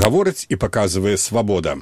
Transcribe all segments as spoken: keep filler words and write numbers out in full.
Гаворыць і паказвае «Свабода».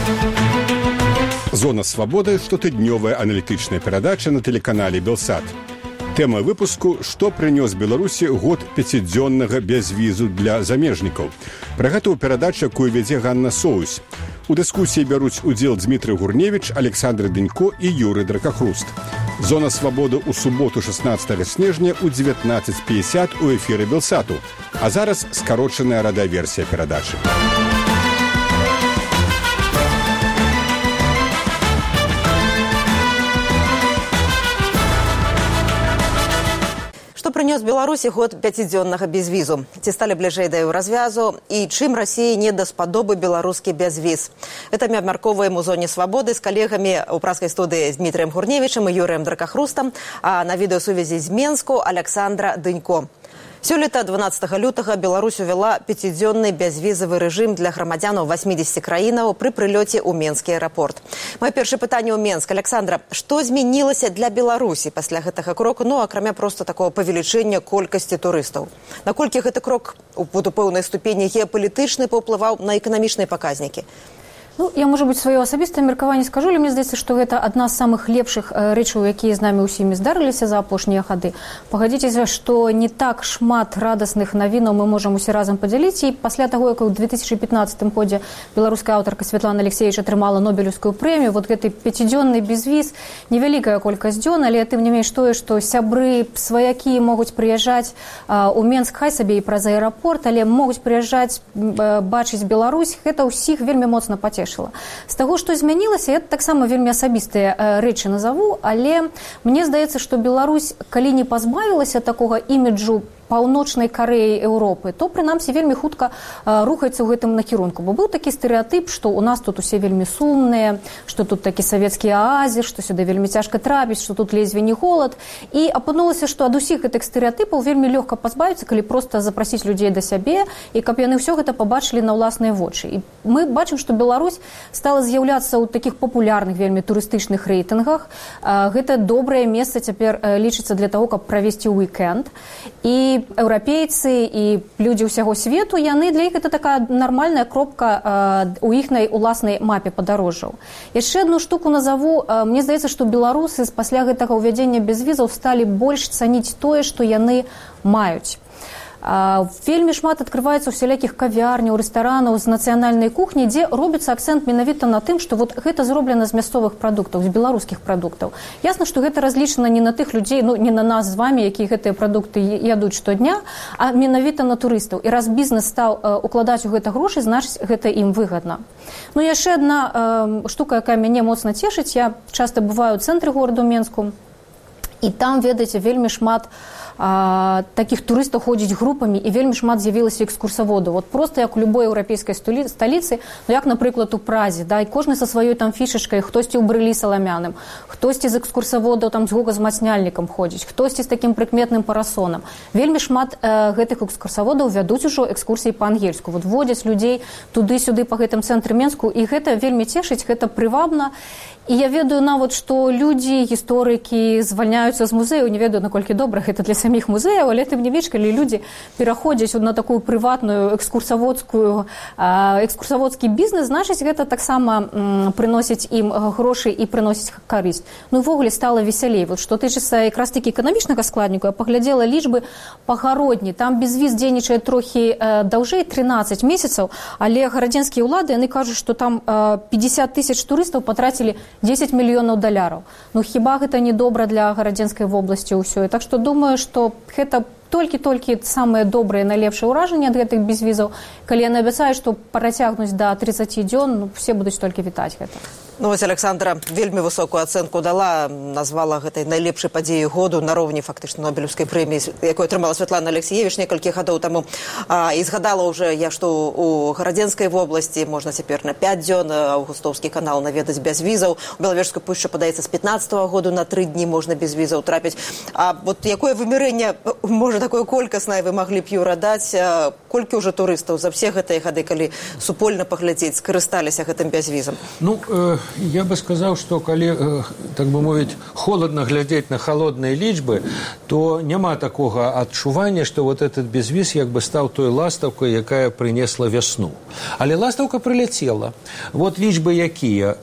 «Зона свабоды» – штотыднёвая аналітычная перадача на тэлеканале «Белсат». Тэма выпуску «Што прынёс Беларусі год пяцідзённага бязвізу для замежнікаў». Пра гэта ў перадачы, якую вядзе Ганна Соусь. У дыскусіі бяруць удзел Дмітрый Гурневіч, Александр Дынько і Юрый Дракахруст. «Зона свабоды» ў суботу шаснаццатага снежня ў дзевятнаццаць пятьдесят у эфіры «Белсату». А зараз скарочаная радыёверсія перадачы. Што прынёс Беларусі год пяцідзённага бязвізу? Ці сталі бліжэй да еўразвязу? І чым Расіі не даспадобы беларускі бязвіз? Гэта мы абмяркоўваем у «Зоне свабоды» з калегамі ў праскай студыі з Дмітрыем Гурневічам і Юрыем Дракахрустам, а на відэасувязі з Менску Александра Дынько. Сёлета дванаццатага лютага Беларусь увяла пяцідзённы бязвізавы рэжым для грамадзянаў васьмідзесяці краінаў пры прылёце ў Менскі аэрапорт. Маё першае пытанне ў Менск. Александра, што змянілася для Беларусі пасля гэтага кроку, ну, акрамя проста такого павелічэння колькасці турыстаў? Наколькі гэты крок у пэўнай ступені геапалітычны паўплываў на эканамічныя паказнікі? Ну, я, может быть, свое особистое меркаванне скажу, але мне здаецца, што гэта адна з самых лепшых рэчаў, якія з намі ўсімі здарыліся за апошнія гады. Пагадзіцеся, што не так шмат радасных навінаў мы можам усе разам падзяліць, і пасля таго, як у две тысячи пятнадцатым годзе беларуская аўтарка Святлана Алексеевич атрымала Нобелевскую прэмію, вот гэты пяцідзённы бязвіз, невялікая колькасць дзён, але тым не менш тое, што сябры, сваякі могуць прыязджаць у Менск, хай сабе і праз аэрапорт, але могуць прыязджаць, бачыць Беларусь, гэта ўсіх вельмі моцна пацешыла. З таго, што змянілася, я таксама вельмі асабістыя рэчы назову, але мне здаецца, што Беларусь, калі не пазбавілася такога іміджу паўночнай Карэі Еўропы, то, прынамсі, вельмі хутка рухаецца ў гэтым накірунку. Бо быў такі стэрэатып, што ў нас тут усе вельмі сумныя, што тут такі савецкі аазіс, што сюды вельмі цяжка трапіць, што тут лезве не холад. І апынулася, што ад усіх гэтых стэрэатыпаў вельмі лёгка пазбавіцца, калі проста запрасіць людзей да сябе, і каб яны ўсё гэта пабачылі на ўласныя вочы. І мы бачым, што Беларусь стала з'яўляцца ў такіх папулярных вельмі турыстычных рэйтынгах. Гэта добрае месца цяпер лічыцца для таго, каб правесці уікенд. І еўрапейцы і людзі ўсяго свету, яны для іх гэта такая нармальная кропка у іхнай уласнай мапе падарожжаў. Яшчэ адну штуку назову. Мне здаецца, што беларусы пасля гэтага ўвядзення бязвізаў сталі больш цаніць тое, што яны маюць. Вельмі шмат адкрываецца ў усялякіх кавярняў, рэстаранаў з нацыянальнай кухні, дзе робіцца акцэнт менавіта на тым, што вот гэта зроблена з мясцовых прадуктаў, з беларускіх прадуктаў. Ясна, што гэта разлічана не на тых людзей, ну, не на нас з вамі, якія гэтыя прадукты ядуць штодня, а менавіта на турыстаў. І раз бізнес стаў укладаць у гэта грошы, значыць, гэта ім выгадна. Ну, яшчэ адна штука, якая мяне моцна цешыць. Я часта бываю ў цэнтры гораду Менску, і там, ведаеце, вельмі шмат а, такіх турыстаў ходзіць групамі, і вельмі шмат з'явілася экскурсаводаў. Вот просто як у любой еўрапейскай сталіцы, ну як, напрыклад, у Празе, да, і кожны са сваёй там фішачкай, хтосьці ў брылі саламяным, хтосьці з экскурсаводаў там з гуказмацняльнікам ходзіць, хтосьці з такім прыкметным парасонам. Вельмі шмат э, гэтых экскурсаводаў вядуць ужо экскурсіі па-ангельску. Вот водзяць людзей туды-сюды па гэтым цэнтры Менску, і гэта вельмі цешыць, гэта прывабна. І я ведаю нават, што людзі, гісторыкі звальняюцца з музею, не ведаю, наколькі добра гэта для саміх музеяў, але тым не менш, калі людзі пераходзяць на такую прыватную экскурсаводскую, экскурсаводскі бізнес, значыць, гэта таксама прыносіць ім грошы і прыносіць карысць. Ну, увогуле стала весялей. Вот, што тычыцца якраз такі эканамічнага складніку, я паглядзела лічбы пагародні. Там безвіз дзейнічае трохі даўжэй, трынаццаць месяцаў, але гарадзенскія ўлады, яны кажуць, што там пятьдесят тысяч турыстаў патрацілі дзесяць мільёнаў даляраў. Ну, хіба гэта не добра для гарадзенскай вобласці ўсё? Так што думаю, што гэта толькі-толькі самыя добрыя, найлепшыя ўражанні ад гэтых безвізаў. Калі яны абяцаюць, што працягнуць да тридцати дзён, ну, все будуць толькі вітаць гэта. Ну, вось Александра вельмі высокую ацэнку дала, назвала гэтай найлепшай падзеяй году на роўні фактычна Нобелевскай прэміі, якую атрымала Святлана Алексеевич некалькі гадоў таму. А, і згадала ўжо я, што у гарадзенскай вобласці можна цяпер на пять дзён аўгустоўскі канал наведаць без візаў. У Белавежскую пушчу, падаецца, з пятнаццатага году на тры дні можна без візаў трапіць. А вот якое вымярэнне, можа, такое колькаснае вы маглі б Юра даць? Колькі ўжо турыстаў за все гэтыя гады, калі супольна паглядзець, скарысталіся гэтым бязвізам? Ну, э... Я бы сказал, что коли, так бы мовить, холодно глядеть на холодные лічбы, то няма такого адчування, что вот этот безвіз як бы стал той ластаўкой, якая принесла весну. Але ластаўка прилетела. Вот лічбы якія.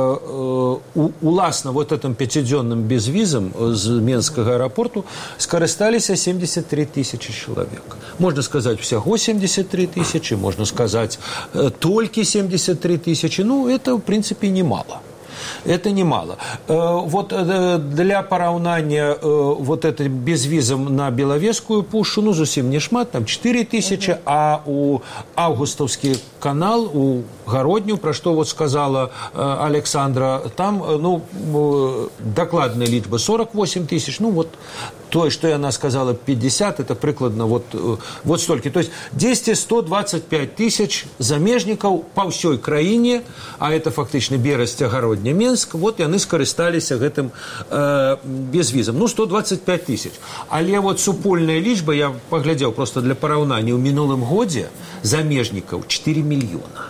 Уласна вот этим пятидневным безвизом с Менского аэропорту скористались семьдесят три тысячи человек. Можно сказать, всего семьдесят три тысячи, можно сказать, только семьдесят три тысячи. Ну, это, в принципе, немало. Это немало. Вот для параўнання вот это безвизом на Беловежскую пушу, ну, зусім не шмат, там четыре тысячи, а у Августовский канал, у Гародню, про что вот сказала Александра, там, ну, докладная лічба сорок восемь тысяч, ну, вот то, что она сказала, пятьдесят, это прикладно вот, вот столько. То есть десять сто двадцать пять тысяч замежников по всей краине, а это фактично Бересть, Гародня, Менск, вот яны скарысталіся гэтым э, безвізам. Ну, сто двадцать пять тысяч. Але вот супольная лічба, я поглядел просто для параўнання, у мінулым годзе замежников четыре миллиона.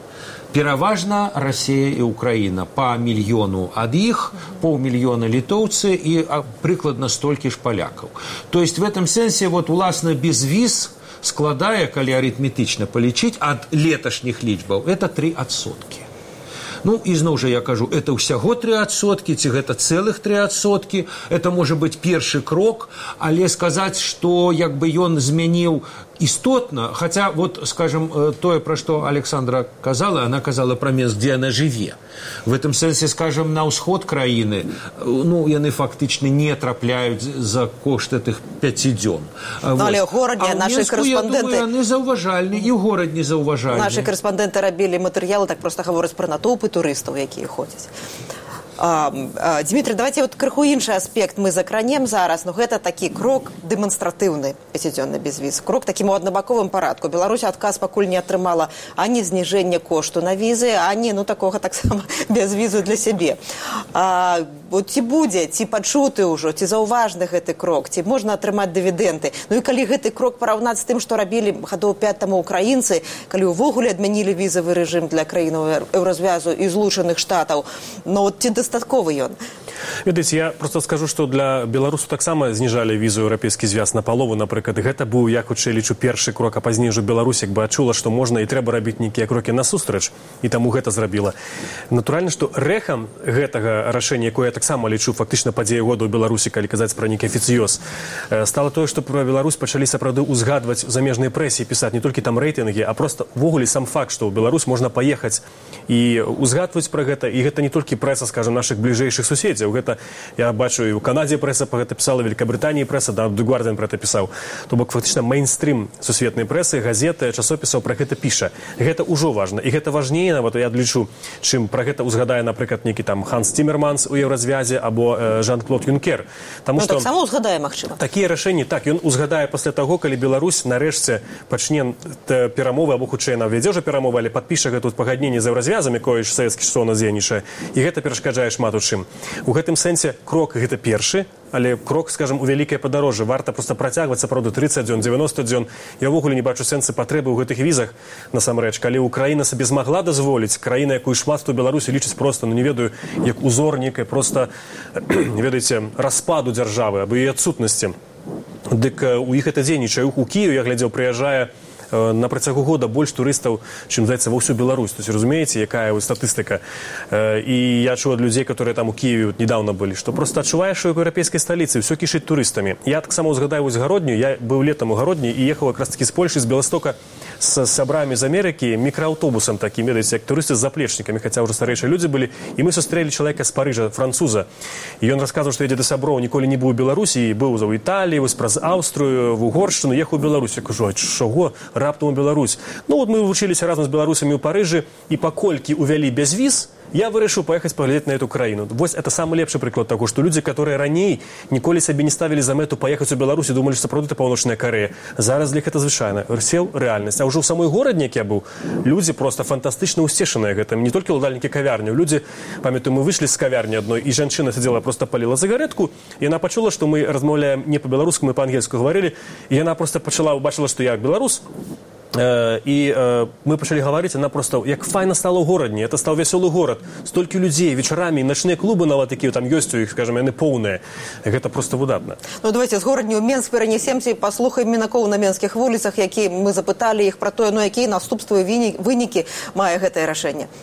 Пераважна Россия и Украина. По миллиону от их, полмиллиона литовцы и прикладно столько ж поляков. То есть в этом сенсе вот уласна безвіз складая, коли аритметично полечить, от леташних лічбаў, это три адсотки. Ну, ізноў жа я кажу, это ўсяго три адсотки, ці гэта цэлых три адсотки, это можа быць першы крок, але сказаць, што як бы ён змяніў істотна, хотя вот, скажем, тое, про что Александра казала, она казала про мест, где она живе. В этом сенсе, скажем, на ўсход краіны, ну, яны фактично не трапляюць за кошт этих пяти дзён. Ну, вот. але горадне а наши Менску, корреспонденты... Я думаю, яны заўважальны, і ў горадні заўважальны. Наши корреспонденты рабілі матэрыялы, так просто гавораць про натоўпы турыстаў, якія ходзяць. А, а, Дмитрий, давайте вот крыху іншы аспект мы закранем зараз, но гэта такі крок дэманстратыўны пяцідзённы безвіз. Крок такім у аднабаковым парадку. Беларусь адказ пакуль не атрымала ані зніжэння кошту на візы, ані, ну, такога таксама безвізу для сябе. А, вот ці будзе, ці пачуты ўжо, ці заўважны гэты крок, ці можна атрымаць дывідэнды. Ну і калі гэты крок параўнаць з тым, што рабілі гадоў пяць таму украінцы, калі ўвогуле адмянілі візавы рэжым для краінаў Еўразвязу і Злучаных Штатаў, ну вот ці дастатковы ён? Ведаеце, я просто скажу, што для беларусаў таксама зніжалі візу еўрапейскі звяз на палову, напрыклад. Гэта быў, я хутчэй лічу, першы крок, а пазней ўжо Беларусь як бы адчула, што можна і трэба рабіць нейкія крокі насустрач, і таму гэта зрабіла. Натуральна, што рэхам гэтага рашэння, якое я таксама лічу фактычна падзея года ў Беларусі, калі казаць пра нейкі афіцыёз, стала тое, што пра Беларусь пачалі сапраўды ўзгадваць у замежнай прэсе, пісаць не толькі там рэйтынгі, а просто ўвогуле сам факт, што ў Беларусь можна паехаць і ўзгадваць пра гэта, і гэта не толькі прэса, скажем, наших бліжэйшых суседзяў. Гэта, я бачу, і ў Канадзе прэса пра гэта пісала, Великабрытаніі прэса, да, The Guardian пра гэта пісаў. То бок, фактычна, мейнстрим сусветнай прэсы, газеты, часопісаў пра гэта піша. Гэта ўжо важна. І гэта важнее, нават, я лічу, чым пра гэта ўзгадае, напрыклад, нейкі там Ханс Цімерманс у Еўразвязе або э, Жан-Клод Юнкер. Таму, Ну, што таксама ўзгадае, магчыма. Такія рашэнні, так, ён узгадае пасля таго, калі Беларусь нарэшце пачне перамовы, або хутчэй навядзе ўжо перамовы, але падпіша гэту пагадненне з Еўразвязам, якое ж савецкі што у нас дзейнічае. І гэта перашкаджае шмат у чым. У гэтым сэнсе крок гэта першы, але крок, скажем, у вялікае падарожжа. Варта проста працягваць, сапраўды, тридцать дзён, девяносто дзён. Я ўвогуле не бачу сэнсы патрэбы ў гэтых візах, насамрэч. Калі Украіна сабе змагла дазволіць, краіна, якую шмат хто Беларусі лічыць проста, ну не ведаю, як узор некай проста, ведаеце, распаду дзяржавы, або яе адсутнасці. Дык у іх гэта дзейнічае. У Кіеў, я глядзеў, прыязджае на працягу года больш турыстаў, чым, здаецца, ва ўсю Беларусь. То есть, разумееце, якая статыстыка. І я чуў ад людзей, которые там у Киеве недавно былі, што просто адчуваеш, што ў еўрапейскай сталіцы ўсё кішыць турыстамі. Я таксама ўзгадаю вось Гародню, я быў летам у Гародні і ехаў якраз такі з Польшы, з Беластока, з сябрамі з Амерыкі, мікрааўтобусам такім, ведаеце, як турысты з заплечнікамі, хаця ўжо старэйшыя людзі былі, і мы сустрэлі чалавека з Парыжа, француза. І ён расказваў, што едзе да сяброў, ніколі не быў у Беларусі, і быў за ў Італіі, вось праз Аўстрыю, в Угоршчыну, ехаў у Беларусь. Я кажу, а чаго раптам у Беларусь? Ну, вот мы вучыліся разам з беларусамі ў Парыжы, і паколькі увялі бязвіз, я вырашыў паехаць паглядзець на эту краіну. Вось это самы лепшы прыклад таго, што людзі, которые раней ніколі сабе не ставілі за мэту паехаць у Беларусь і думалі, што сапраўды Паўночная Карэя. Зараз для іх гэта звычайна. Сеў рэальнасць. А ўжо ў самой горадні, як я быў, людзі проста фантастычна ўсцешаныя гэтым. Не толькі ўладальнікі кавярняў. Людзі, памятаю, мы выйшлі з кавярні адной, і жанчына сидзела, просто паліла цыгаретку, і яна пачула, што мы размаўляем не па-беларуску, мы па-ангельску гаварылі, і яна проста пачала, убачыла, што я беларус, і мы пачалі гаварыць, она просто як файна стала ў горадні, это стаў вясёлы горад, столькі людзей вечарамі, начныя клубы нават такія там ёсць у іх, скажем, яны поўныя, гэта просто выдатна. Ну давайте з горадні ў Менск перанесемся і паслухаем мінакоў на менскіх вуліцах, які мы запыталі іх пра тое, ну якія наступствы і вынікі мае гэтае рашэнне.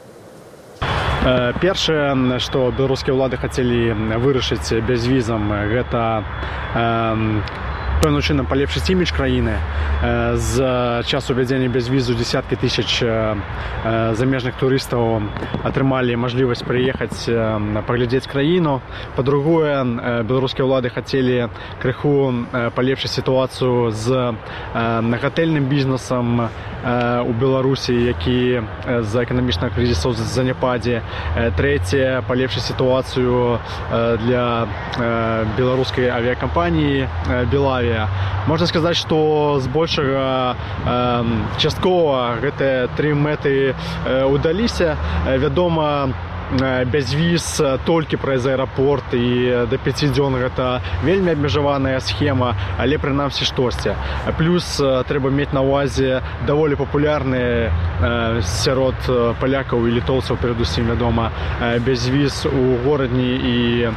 Першае, што беларускія ўлады хацелі вырашыць бязвізам, гэта пэўным чынам палепшыць імідж краіны. З часу ўвядзення бязвізу дзесяткі тысяч замежных турыстаў атрымалі мажлівасць прыехаць паглядзець краіну. Па-другое, беларускія ўлады хацелі крыху палепшыць сітуацыю з гатэльным бізнесам у Беларусі, які з-за эканамічнага крызісу заняпадзе. Трэцяе, палепшыць сітуацыю для беларускай авіякампаніі «Белавія». Можна сказаць, што збольшага часткова гэтыя тры мэты ўдаліся. Вядома, бязвіз толькі праз аэрапорт і да пяці дзён гэта вельмі абмежаваная схема, але прынамсі штосьці. Плюс трэба мець на ўвазе даволі папулярны сярод палякаў і літоўцаў, перадусім, вядома, бязвіз у горадні і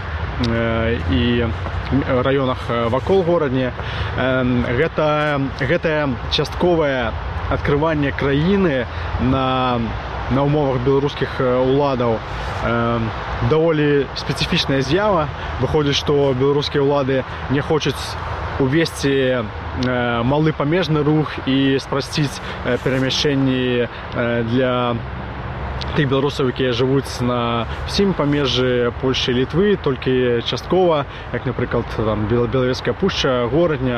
і раёнах вакол горадні. Гэта, гэтае частковае адкрыванне краіны на, на умовах беларускіх уладаў даволі спецыфічная з'ява. Выходзіць, што беларускія ўлады не хочуць увесці малы памежны рух і спрасціць перамяшчэнні для тых беларусаў, якія жывуць на ўсім памежжы Польшчы і Літвы, толькі часткова, як, напрыклад, там, Белавежская пушча, горадня.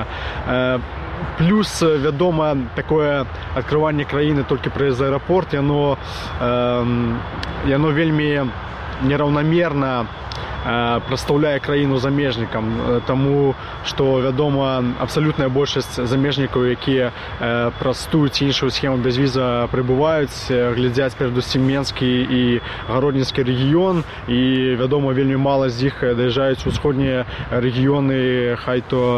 Плюс, вядома, такое адкрыванне краіны толькі праз аэрапорт, яно, яно вельмі нераўнамерна прадстаўляе краіну замежнікам, таму што, вядома, абсалютная большасць замежнікаў, якія праз тую ці іншую схему бязвіза прыбываюць, глядзяць перадусім менскі і гародніцкі рэгіён, і, вядома, вельмі мала з іх даязджаюць у ўсходнія рэгіёны, хай то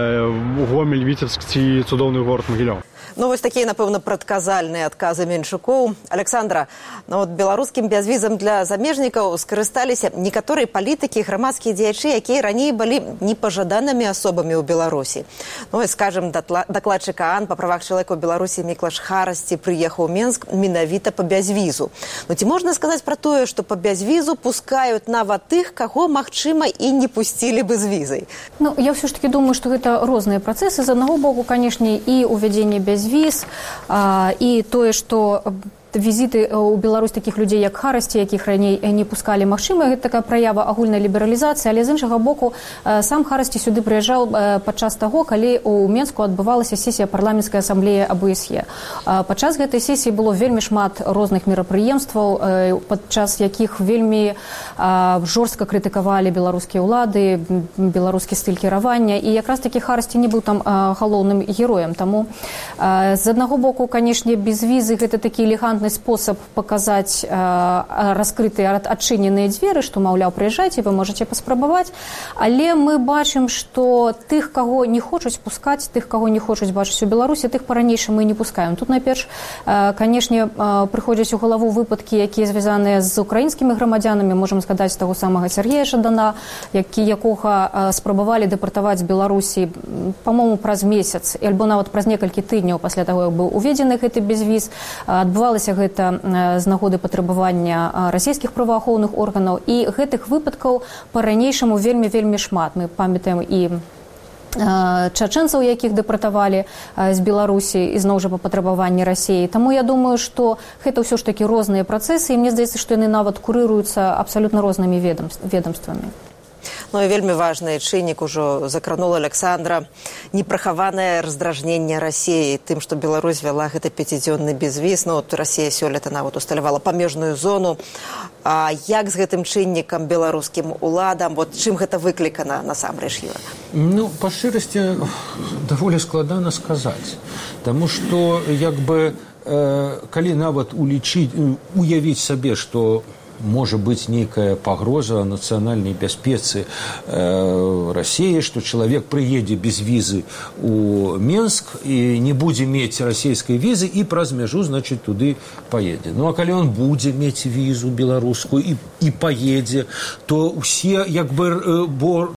Гомель, Віцебск ці цудоўны горад Магілёў. Ну, вось такія, напэўна, прадказальныя адказы Менчукоў. Александра, ну, вот беларускім бязвізам для замежнікаў скарысталіся некаторыя палітыкі і грамадскія дзеячы, якія раней былі непажаданымі асобамі ў Беларусі. Ну, і, скажем, дакладчык ААН па правах чалавека ў Беларусі Міклаш Харасці прыехаў у Менск менавіта па бязвізу. Ну, ці можна сказаць пра тое, што па бязвізу пускаюць нават тых, каго, магчыма, і не пусцілі бы з візай? Ну, я ўсё ж таки думаю, што гэта розныя працэсы. З аднаго боку, канешне, і ўвядзенне бязвізу, віз, а, і тое, што візіты ў Беларусь такіх людзей, як Харасці, якіх раней не пускалі, магчыма, гэта такая праява агульнай лібералізацыі, але з іншага боку, сам Харасці сюды прыязджаў падчас таго, калі ў Менску адбывалася сесія парламенцкай асамблеі АБСЕ. Падчас гэтай сесіі было вельмі шмат розных мерапрыемстваў, падчас якіх вельмі жорстка крытыкавалі беларускія ўлады, беларускі стыль кіравання, і якраз такі Харасці не быў там галоўным героем. Таму з аднаго боку, канешне, без візы гэта такі элегантны спосаб паказаць э, раскрытыя адчыненыя дзверы, што, маўляў, прыязджайце, вы можаце паспрабаваць, але мы бачым, што тых, каго не хочуць пускаць, тых, каго не хочуць бачыць у Беларусі, тых па-ранейшым мы не пускаем. Тут, найперш, э, канешне, э, прыходзяць у галаву выпадкі, якія звязаныя з украінскімі грамадзянамі, можам згадаць таго самага Сергея Жадана, які, якога э, спрабавалі дэпартаваць з Беларусі, па-мому, праз месяц, альбо нават праз некалькі тыдняў пасля таго, як быў уведзены гэты безвіз. Адбывалася гэта з нагоды патрабавання расійскіх праваахоўных органаў, і гэтых выпадкаў па-ранейшаму вельмі-вельмі шмат. Мы памятаем і чачэнцаў, якіх дэпартавалі з Беларусі, ізноў жа па патрабаванні Расіі. Таму я думаю, што гэта ўсё ж такі розныя працэсы, і мне здаецца, што яны нават курыруюцца абсалютна рознымі ведомствамі. Ну і вельмі важны чыннік ужо закранул Александра. Непрахаванае раздражненне Расіі тым, што Беларусь вяла гэты пяцідзённы безвіз. Ну, от Расія сёлета нават усталявала памежную зону. А як з гэтым чыннікам беларускім уладам? Вот чым гэта выклікана насамрэч, Юра? Ну, па шчырасці, даволі складана сказаць. Таму што, як бы, э, калі нават улічыць, уявіць сабе, што можа быць нейкая пагроза нацыянальнай бяспецы э, России, што чалавек прыедзе без візы у Менск і не будзе мець расійскай візы і праз мяжу, значит, туды поедзе. Ну, а калі он будзе мець візу беларускую і, і поедзе, то усе, як бы, бо